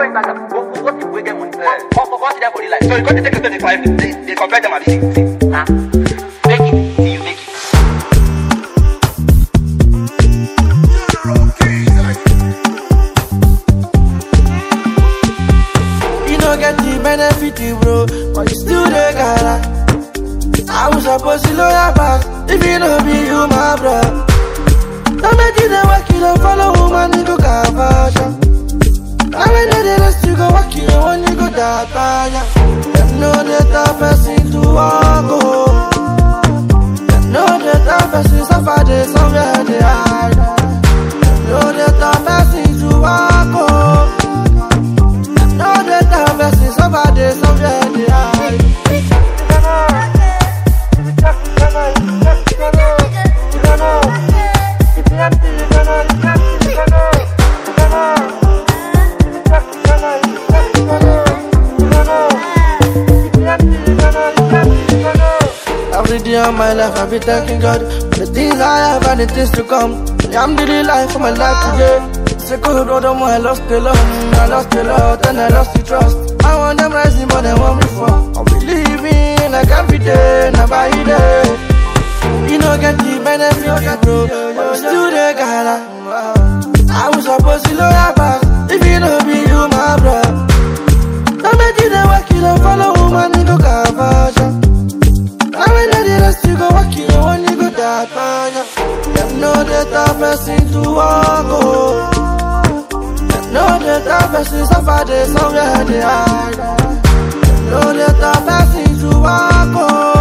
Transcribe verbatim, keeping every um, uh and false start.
go in Ghana, go go go people wey get money. Go go go see them for real life. So you go to take a twenty-five, they they compare them and see. Huh? Make it, see you make it. You don't get the benefit, bro, but you still the gara. I was supposed to know your back, if you know be you, my bro. Don't make you the work, you don't follow woman, you go gavasha. I mean, the rest you go work, you don't want you go dapaya. Them know the top person to walk, oh. Them know the top person suffer, they somewhere they hide. Them know the top person to walk, oh. Them know the top person suffer, they somewhere they hide. Every day of my life I be thanking God for the things I have and the things to come. I'm the life of my life today. It's a good road, I lost the love, I lost the lot and I lost the trust. I want them rising more than one before. I believe in like every day, now by day. You don't get the benefit, bro, but you still the gala. I was supposed to know your back, if you know be you, my bro. Don't make you the work, you don't follow woman, you go gavasha. I mean, the rest you go work, you don't want you go that man. Them know the top person to walk, oh. Them know the top person suffer, they somewhere they hide. Them know the top person to walk, oh.